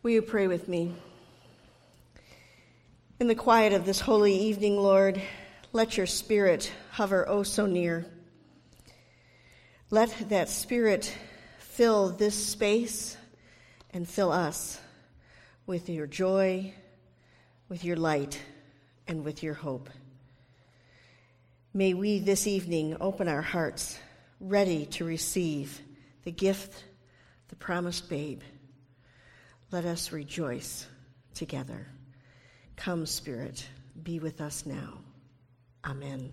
Will you pray with me? In the quiet of this holy evening, Lord, let your Spirit hover oh so near. Let that Spirit fill this space and fill us with your joy, with your light, and with your hope. May we this evening open our hearts, ready to receive the gift, the promised babe. Let us rejoice together. Come, Spirit, be with us now. Amen.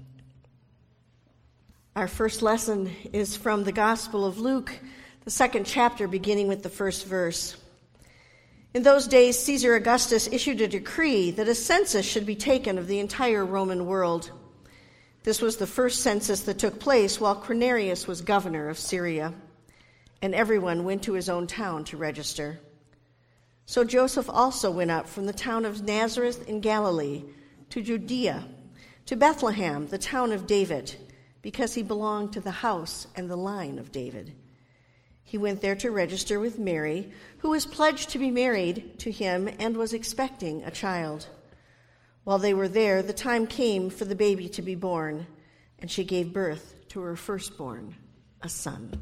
Our first lesson is from the Gospel of Luke, the 2nd chapter, beginning with the first verse. In those days, Caesar Augustus issued a decree that a census should be taken of the entire Roman world. This was the first census that took place while Quirinius was governor of Syria, and everyone went to his own town to register. So Joseph also went up from the town of Nazareth in Galilee to Judea, to Bethlehem, the town of David, because he belonged to the house and the line of David. He went there to register with Mary, who was pledged to be married to him and was expecting a child. While they were there, the time came for the baby to be born, and she gave birth to her firstborn, a son.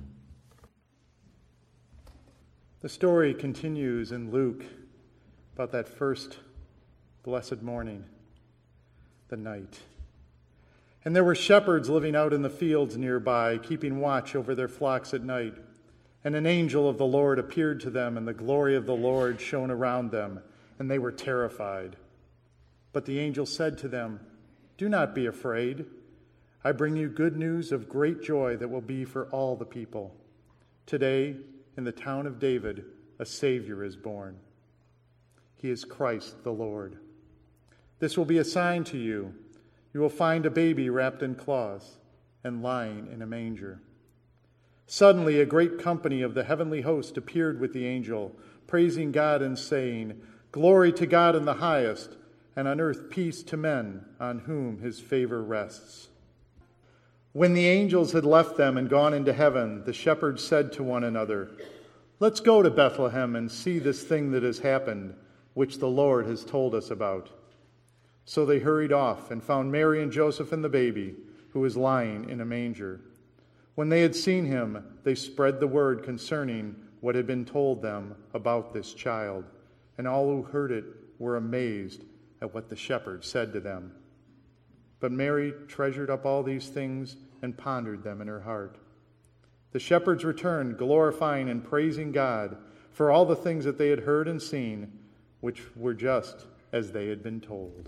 The story continues in Luke about that first blessed morning, the night. And there were shepherds living out in the fields nearby, keeping watch over their flocks at night. And an angel of the Lord appeared to them, and the glory of the Lord shone around them, and they were terrified. But the angel said to them, "Do not be afraid. I bring you good news of great joy that will be for all the people. Today, in the town of David, a Savior is born. He is Christ the Lord. This will be a sign to you. You will find a baby wrapped in cloths and lying in a manger." Suddenly, a great company of the heavenly host appeared with the angel, praising God and saying, "Glory to God in the highest, and on earth peace to men on whom his favor rests." When the angels had left them and gone into heaven, the shepherds said to one another, "Let's go to Bethlehem and see this thing that has happened, which the Lord has told us about." So they hurried off and found Mary and Joseph and the baby, who was lying in a manger. When they had seen him, they spread the word concerning what had been told them about this child, and all who heard it were amazed at what the shepherds said to them. But Mary treasured up all these things and pondered them in her heart. The shepherds returned, glorifying and praising God for all the things that they had heard and seen, which were just as they had been told.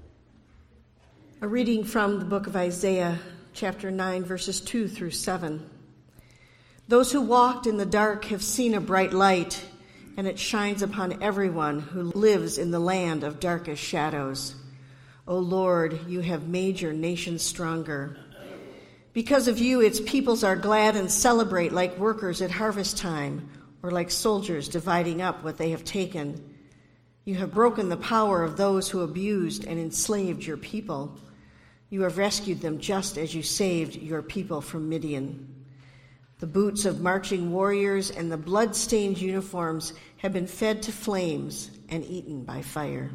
A reading from the book of Isaiah, chapter 9, verses 2 through 7. Those who walked in the dark have seen a bright light, and it shines upon everyone who lives in the land of darkest shadows. O Lord, you have made your nation stronger. Because of you, its peoples are glad and celebrate like workers at harvest time, or like soldiers dividing up what they have taken. You have broken the power of those who abused and enslaved your people. You have rescued them just as you saved your people from Midian. The boots of marching warriors and the blood-stained uniforms have been fed to flames and eaten by fire.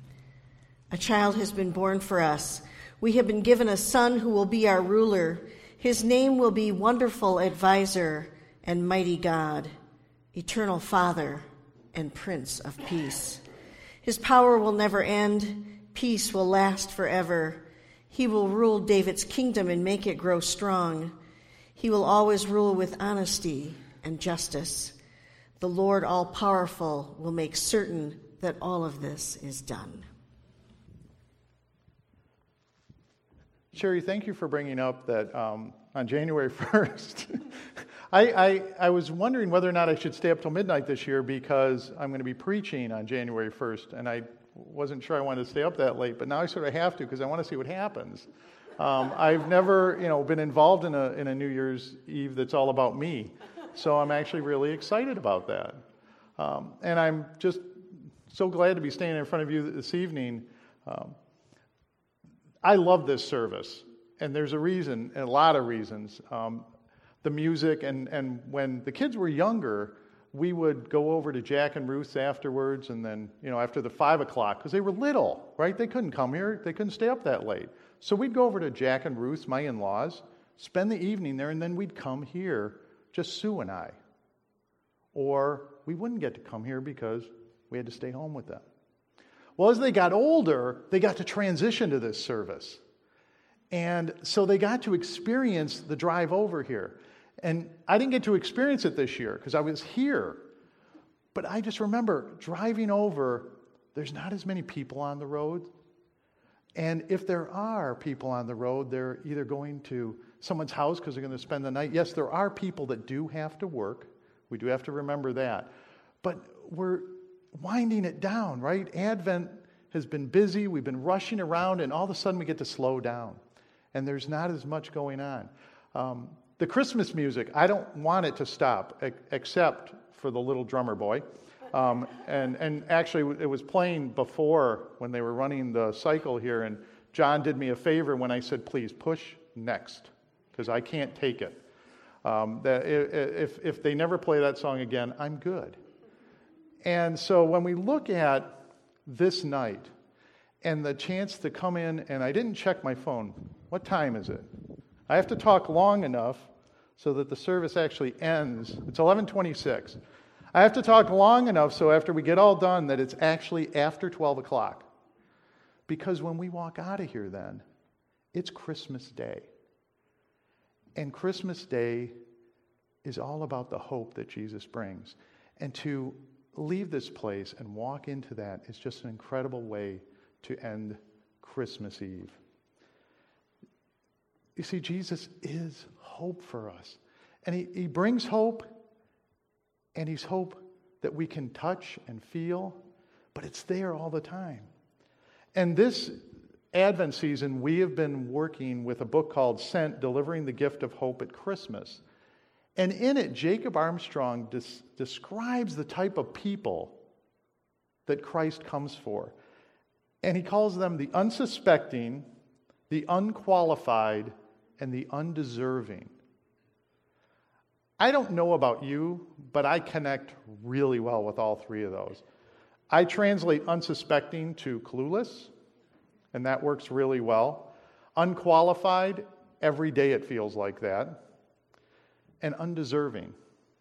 A child has been born for us. We have been given a son who will be our ruler. His name will be Wonderful Advisor and Mighty God, Eternal Father and Prince of Peace. His power will never end. Peace will last forever. He will rule David's kingdom and make it grow strong. He will always rule with honesty and justice. The Lord all-powerful will make certain that all of this is done. Sherry, thank you for bringing up that on January 1st, I was wondering whether or not I should stay up till midnight this year because I'm going to be preaching on January 1st, and I wasn't sure I wanted to stay up that late, but now I sort of have to because I want to see what happens. I've never, been involved in a New Year's Eve that's all about me, so I'm actually really excited about that. And I'm just so glad to be standing in front of you this evening. I love this service, and there's a reason, a lot of reasons. The music, and when the kids were younger, we would go over to Jack and Ruth's afterwards, and then, after the 5 o'clock, because they were little, right? They couldn't come here. They couldn't stay up that late. So we'd go over to Jack and Ruth's, my in-laws, spend the evening there, and then we'd come here, just Sue and I. Or we wouldn't get to come here because we had to stay home with them. Well, as they got older, they got to transition to this service. And so they got to experience the drive over here. And I didn't get to experience it this year because I was here. But I just remember driving over, there's not as many people on the road. And if there are people on the road, they're either going to someone's house because they're going to spend the night. Yes, there are people that do have to work. We do have to remember that. But we're winding it down, right? Advent has been busy. We've been rushing around, and all of a sudden we get to slow down. And there's not as much going on. The Christmas music, I don't want it to stop, except for the little drummer boy. And actually, it was playing before when they were running the cycle here, and John did me a favor when I said, please push next, because I can't take it. That if they never play that song again, I'm good. And so when we look at this night and the chance to come in, and I didn't check my phone. What time is it? I have to talk long enough so that the service actually ends. It's 11:26. I have to talk long enough so after we get all done that it's actually after 12 o'clock. Because when we walk out of here then, it's Christmas Day. And Christmas Day is all about the hope that Jesus brings. And to leave this place and walk into that is just an incredible way to end Christmas Eve. You see, Jesus is hope for us. And he brings hope, and he's hope that we can touch and feel, but it's there all the time. And this Advent season, we have been working with a book called Sent, Delivering the Gift of Hope at Christmas. And in it, Jacob Armstrong describes the type of people that Christ comes for. And he calls them the unsuspecting, the unqualified, and the undeserving. I don't know about you, but I connect really well with all three of those. I translate unsuspecting to clueless, and that works really well. Unqualified, every day it feels like that. And undeserving.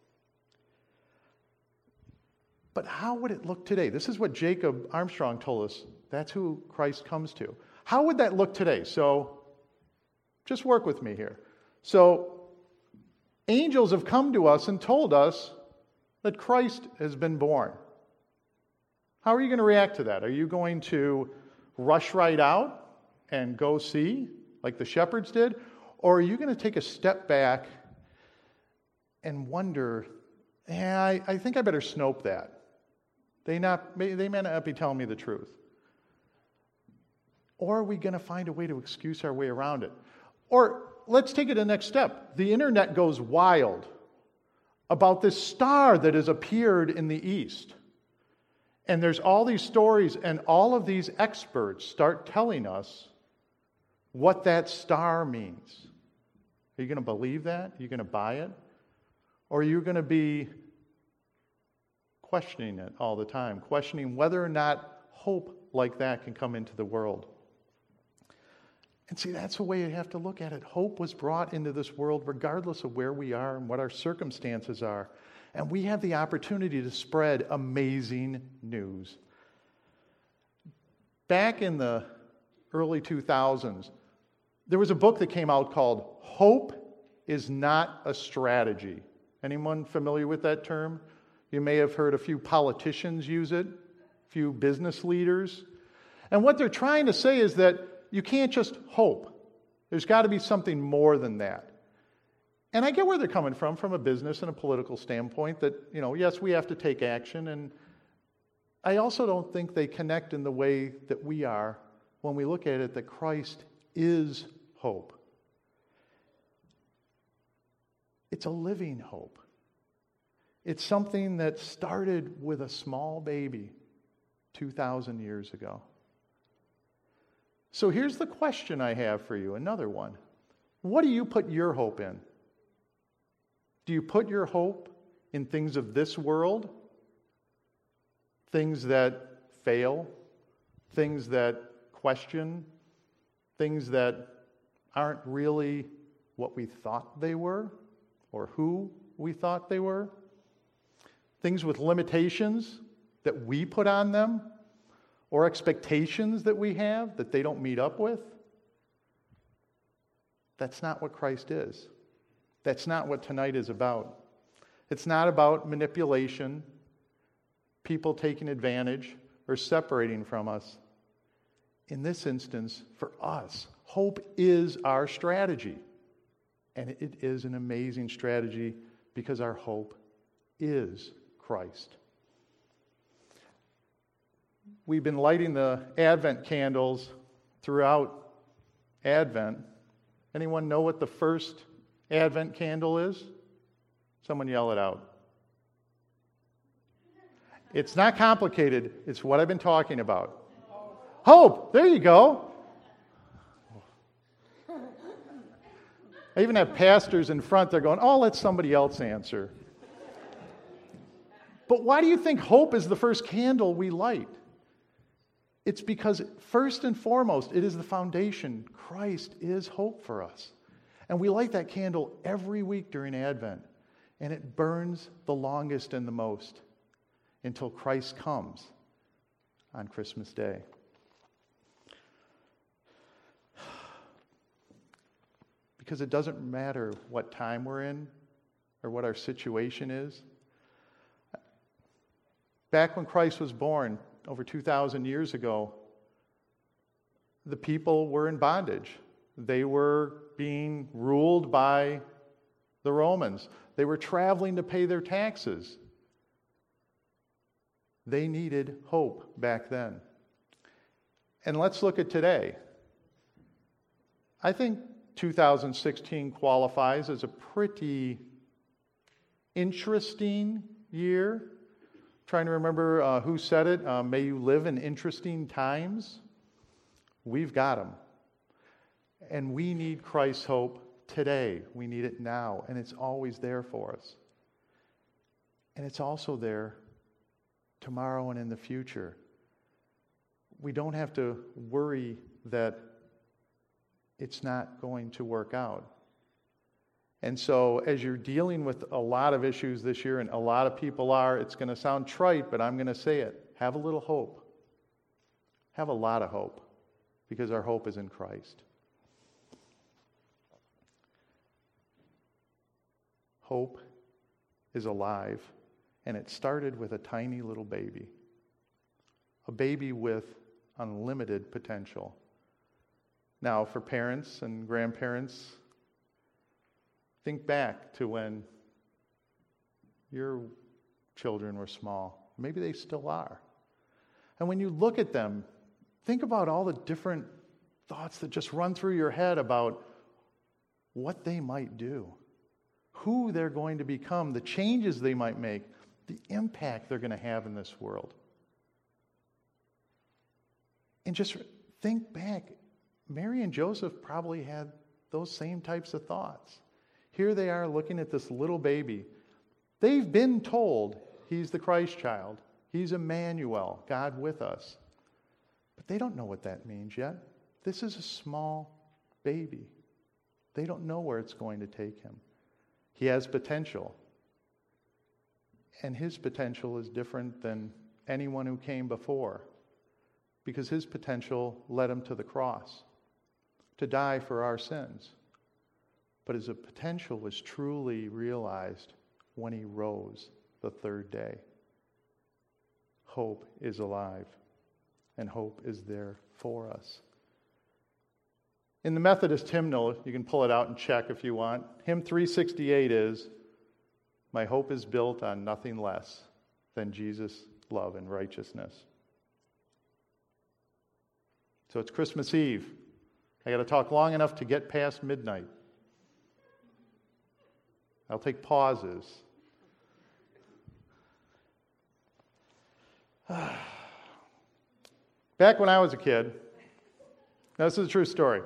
But how would it look today? This is what Jacob Armstrong told us. That's who Christ comes to. How would that look today? So, just work with me here. So, angels have come to us and told us that Christ has been born. How are you going to react to that? Are you going to rush right out and go see, like the shepherds did? Or are you going to take a step back and wonder, I think I better snope that. They may not be telling me the truth. Or are we going to find a way to excuse our way around it? Or let's take it the next step. The internet goes wild about this star that has appeared in the east. And there's all these stories, and all of these experts start telling us what that star means. Are you going to believe that? Are you going to buy it? Or are you going to be questioning it all the time, questioning whether or not hope like that can come into the world? And see, that's the way you have to look at it. Hope was brought into this world regardless of where we are and what our circumstances are. And we have the opportunity to spread amazing news. Back in the early 2000s, there was a book that came out called Hope is Not a Strategy. Anyone familiar with that term? You may have heard a few politicians use it, a few business leaders. And what they're trying to say is that you can't just hope. There's got to be something more than that. And I get where they're coming from a business and a political standpoint, that, yes, we have to take action. And I also don't think they connect in the way that we are when we look at it, that Christ is hope. It's a living hope. It's something that started with a small baby 2,000 years ago. So here's the question I have for you, another one. What do you put your hope in? Do you put your hope in things of this world, things that fail, things that question, things that aren't really what we thought they were or who we thought they were, things with limitations that we put on them or expectations that we have that they don't meet up with. That's not what Christ is. That's not what tonight is about. It's not about manipulation, people taking advantage, or separating from us. In this instance, for us, hope is our strategy. And it is an amazing strategy because our hope is Christ. We've been lighting the Advent candles throughout Advent. Anyone know what the first Advent candle is? Someone yell it out. It's not complicated. It's what I've been talking about. Hope. There you go. I even have pastors in front. They're going, let somebody else answer. But why do you think hope is the first candle we light? It's because, first and foremost, it is the foundation. Christ is hope for us. And we light that candle every week during Advent. And it burns the longest and the most until Christ comes on Christmas Day. Because it doesn't matter what time we're in or what our situation is. Back when Christ was born, over 2,000 years ago, the people were in bondage. They were being ruled by the Romans. They were traveling to pay their taxes. They needed hope back then. And let's look at today. I think 2016 qualifies as a pretty interesting year. Trying to remember who said it. May you live in interesting times. We've got them. And we need Christ's hope today. We need it now. And it's always there for us. And it's also there tomorrow and in the future. We don't have to worry that it's not going to work out. And so as you're dealing with a lot of issues this year, and a lot of people are, it's going to sound trite, but I'm going to say it. Have a little hope. Have a lot of hope, because our hope is in Christ. Hope is alive, and it started with a tiny little baby. A baby with unlimited potential. Now, for parents and grandparents, think back to when your children were small. Maybe they still are. And when you look at them, think about all the different thoughts that just run through your head about what they might do, who they're going to become, the changes they might make, the impact they're going to have in this world. And just think back. Mary and Joseph probably had those same types of thoughts. Here they are looking at this little baby. They've been told he's the Christ child. He's Emmanuel, God with us. But they don't know what that means yet. This is a small baby. They don't know where it's going to take him. He has potential. And his potential is different than anyone who came before, because his potential led him to the cross, to die for our sins. But his potential was truly realized when he rose the third day. Hope is alive, and hope is there for us. In the Methodist hymnal, you can pull it out and check if you want. Hymn 368 is, "My hope is built on nothing less than Jesus' love and righteousness." So it's Christmas Eve. I got to talk long enough to get past midnight. I'll take pauses. Back when I was a kid, now this is a true story.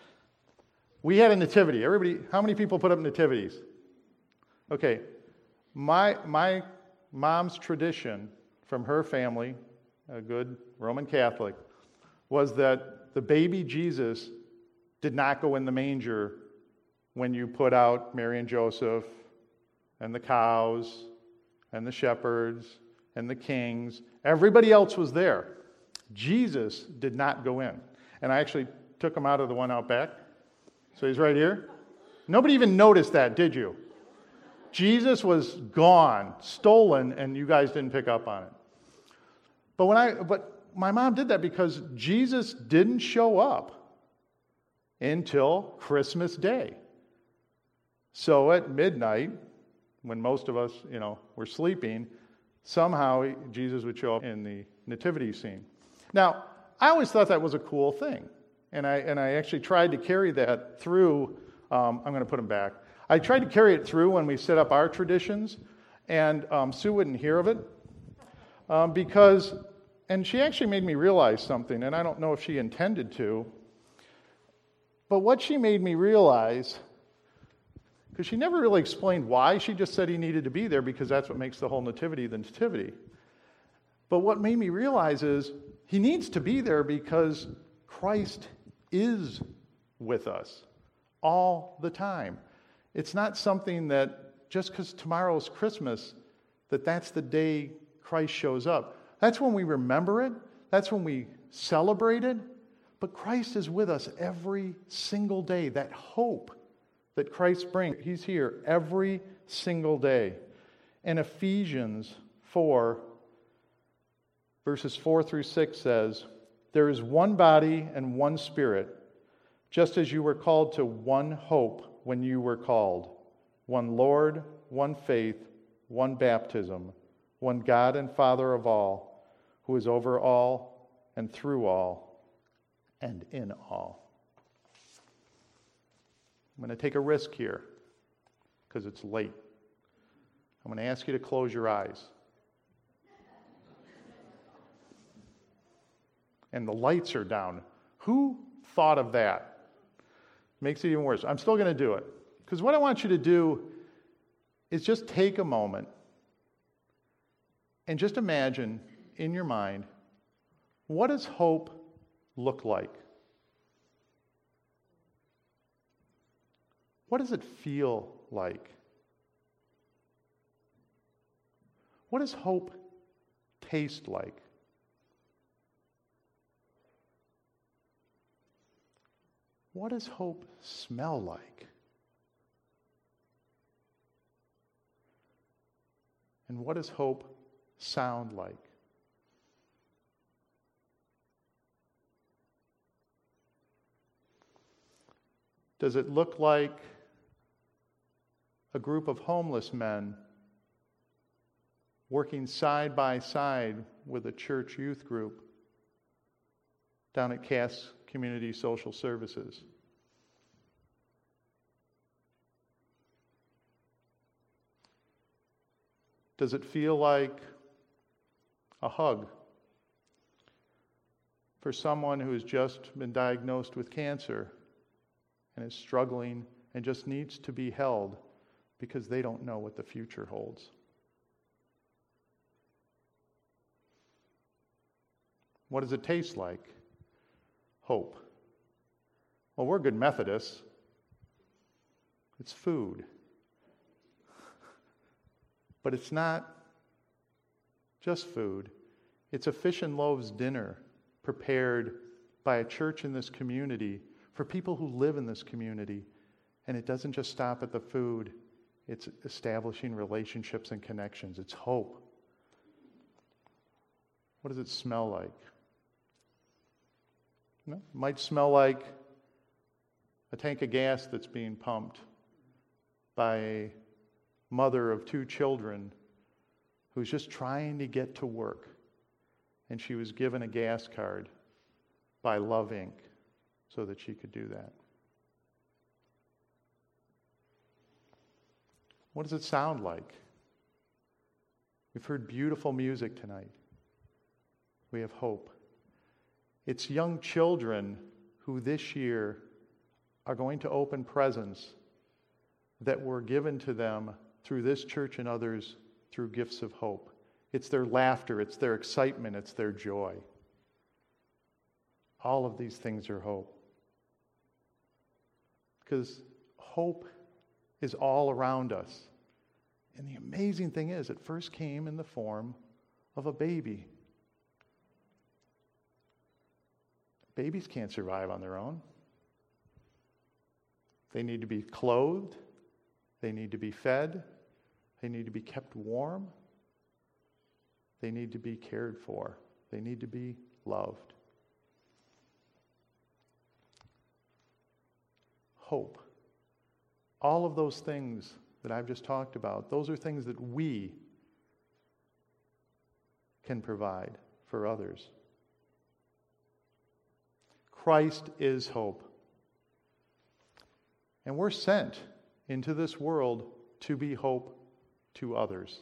We had a nativity. Everybody, how many people put up nativities? Okay. My mom's tradition from her family, a good Roman Catholic, was that the baby Jesus did not go in the manger when you put out Mary and Joseph and the cows and the shepherds and the kings. Everybody else was there. Jesus did not go in. And I actually took him out of the one out back. So he's right here. Nobody even noticed that, did you? Jesus was gone, stolen, and you guys didn't pick up on it. But my mom did that because Jesus didn't show up until Christmas Day. So at midnight, when most of us, were sleeping, somehow Jesus would show up in the nativity scene. Now, I always thought that was a cool thing, and I actually tried to carry that through. I'm going to put them back. I tried to carry it through when we set up our traditions, and Sue wouldn't hear of it and she actually made me realize something, and I don't know if she intended to, but what she made me realize, because she never really explained why, she just said he needed to be there because that's what makes the whole nativity the nativity. But what made me realize is he needs to be there because Christ is with us all the time. It's not something that just because tomorrow's Christmas, that's the day Christ shows up. That's when we remember it. That's when we celebrate it. But Christ is with us every single day. That hope that Christ brings, he's here every single day. And Ephesians 4, verses 4 through 6 says, "There is one body and one Spirit, just as you were called to one hope when you were called. One Lord, one faith, one baptism, one God and Father of all, who is over all and through all and in all." I'm going to take a risk here because it's late. I'm going to ask you to close your eyes. And the lights are down. Who thought of that? Makes it even worse. I'm still going to do it. Because what I want you to do is just take a moment and just imagine in your mind, what does hope look like? What does it feel like? What does hope taste like? What does hope smell like? And what does hope sound like? Does it look like a group of homeless men working side by side with a church youth group down at Cass Community Social Services? Does it feel like a hug for someone who has just been diagnosed with cancer and is struggling and just needs to be held because they don't know what the future holds? What does it taste like? Hope. Well, we're good Methodists. It's food. But it's not just food. It's a fish and loaves dinner prepared by a church in this community for people who live in this community. And it doesn't just stop at the food. It's establishing relationships and connections. It's hope. What does it smell like? It might smell like a tank of gas that's being pumped by a mother of 2 children who's just trying to get to work, and she was given a gas card by Love Inc. so that she could do that. What does it sound like? We've heard beautiful music tonight. We have hope. It's young children who this year are going to open presents that were given to them through this church and others through gifts of hope. It's their laughter, it's their excitement, it's their joy. All of these things are hope. Because hope is all around us. And the amazing thing is, it first came in the form of a baby. Babies can't survive on their own. They need to be clothed. They need to be fed. They need to be kept warm. They need to be cared for. They need to be loved. Hope. All of those things that I've just talked about, those are things that we can provide for others. Christ is hope. And we're sent into this world to be hope to others.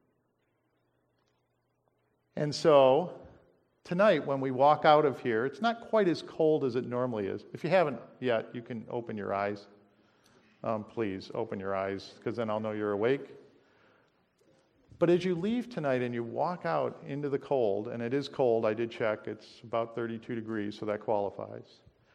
And so, tonight when we walk out of here, it's not quite as cold as it normally is. If you haven't yet, you can open your eyes. Please, open your eyes, because then I'll know you're awake. But as you leave tonight and you walk out into the cold, and it is cold, I did check, it's about 32 degrees, so that qualifies.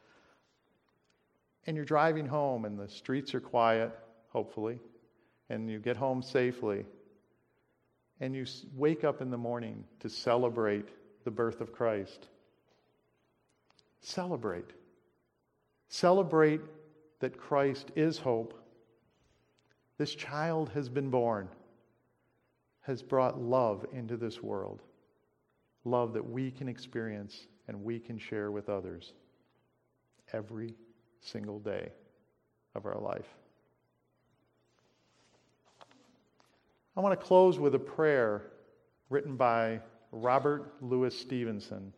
And you're driving home and the streets are quiet, hopefully, and you get home safely, and you wake up in the morning to celebrate the birth of Christ. Celebrate. Celebrate that Christ is hope. This child has been born, has brought love into this world. Love that we can experience and we can share with others every single day of our life. I want to close with a prayer written by Robert Louis Stevenson.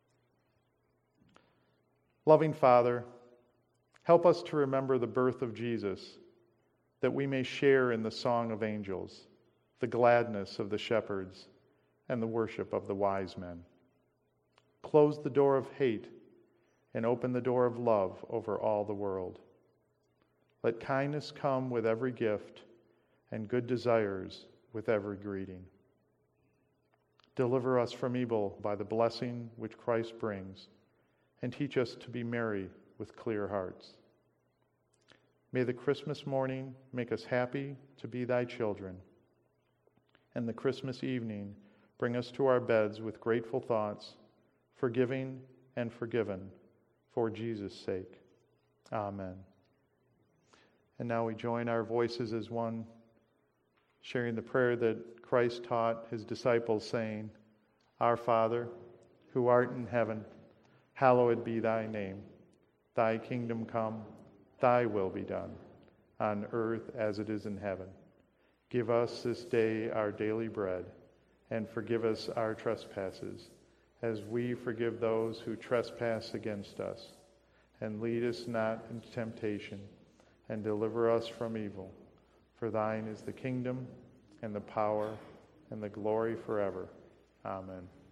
Loving Father, help us to remember the birth of Jesus, that we may share in the song of angels, the gladness of the shepherds, and the worship of the wise men. Close the door of hate and open the door of love over all the world. Let kindness come with every gift and good desires with every greeting. Deliver us from evil by the blessing which Christ brings, and teach us to be merry with clear hearts. May the Christmas morning make us happy to be thy children, and the Christmas evening bring us to our beds with grateful thoughts, forgiving and forgiven, for Jesus' sake. Amen. And now we join our voices as one, sharing the prayer that Christ taught his disciples, saying, Our Father, who art in heaven, hallowed be thy name. Thy kingdom come, thy will be done, on earth as it is in heaven. Give us this day our daily bread, and forgive us our trespasses, as we forgive those who trespass against us. And lead us not into temptation, and deliver us from evil. For thine is the kingdom, and the power, and the glory forever. Amen.